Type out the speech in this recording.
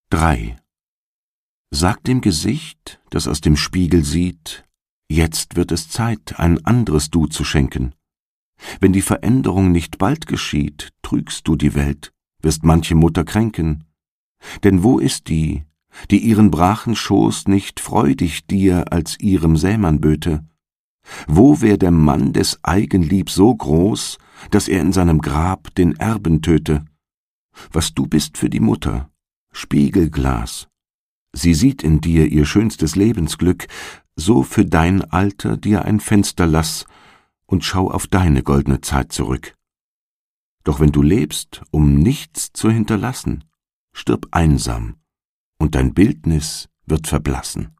3. Sag dem Gesicht, das aus dem Spiegel sieht, jetzt wird es Zeit, ein anderes Du zu schenken. Wenn die Veränderung nicht bald geschieht, trügst du die Welt, wirst manche Mutter kränken. Denn wo ist die, die ihren brachen Schoß nicht freudig dir als ihrem Sämann böte? Wo wär der Mann des Eigenlieb so groß, dass er in seinem Grab den Erben töte? Was du bist für die Mutter, Spiegelglas. Sie sieht in dir ihr schönstes Lebensglück, so für dein Alter dir ein Fenster lass und schau auf deine goldne Zeit zurück. Doch wenn du lebst, um nichts zu hinterlassen, stirb einsam, und dein Bildnis wird verblassen.